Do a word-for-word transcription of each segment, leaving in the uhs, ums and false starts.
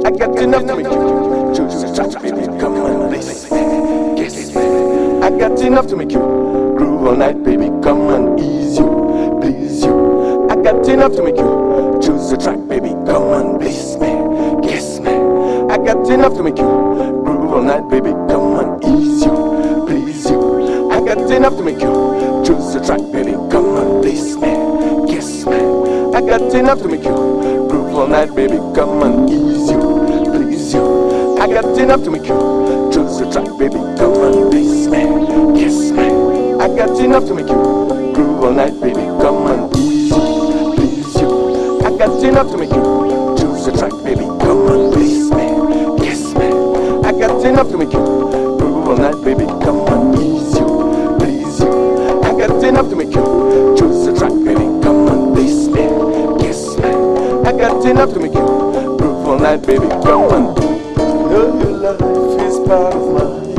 I got enough to make you choose a track, baby. Come on, please, kiss me. I got enough to make you groove all night, baby. Come on, ease you, please you. I got enough to make you choose a track, baby. Come on, please me, kiss me. I got enough to make you groove all night, baby. Come on, ease you, please you. I got enough to make you choose a track, baby. Come on, please me, kiss me. I got enough to make you groove all night, baby. Come on, ease you, please you. I got enough to make you choose a track, baby. Come on, please me, kiss me. I got enough to make you groove all night, baby. Come on, ease you, please you. I got enough to make you choose a track, baby. Come on, please me, kiss me. I got enough to make you groove all night, baby. Come on, ease you, please you. I got enough to make you choose a track, baby. Come on, please me, kiss me. I got enough to make you groove all night, baby. Come on. Know your life is part of mine.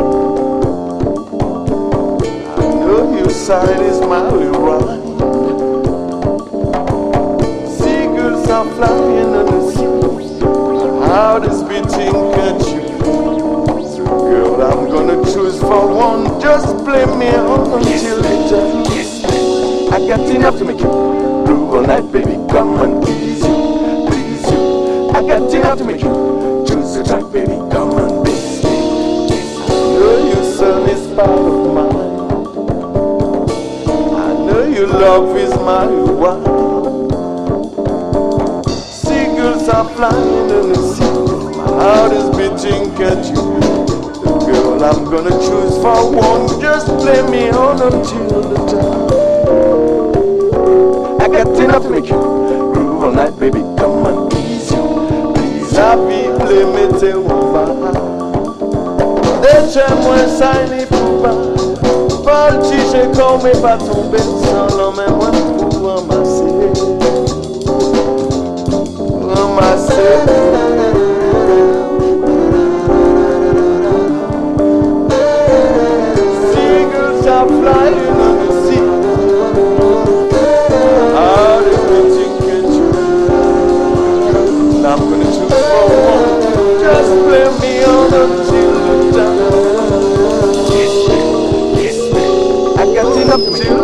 I know your side is my wine. Seagulls are flying on the sea. My heart is beating, can't you? So girl, I'm gonna choose for one. Just play me on until the time. I got enough to make you groove all night, baby. Come on, ease you, please you. I got enough to make you choose a track, baby. Come on, baby. I know your sun is part of mine. I know your love is my wine. Seagulls are flying in the sea. My heart is beating, can't you? Girl, I'm gonna choose for one. Just play me on until the time. I got enough to make you groove all night, baby. Come on, ease you, please. La vie, play me te ouva. Deixa-moi sair pour pas. Parti, j'ai comme pas tomber sans l'emmène-moi pour ramasser. Ramasser. Seagulls are flying on the sea. Heart is beating, can't you? I'm gonna choose for one. Just play me on until the time. Kiss me, kiss me. I got enough to make you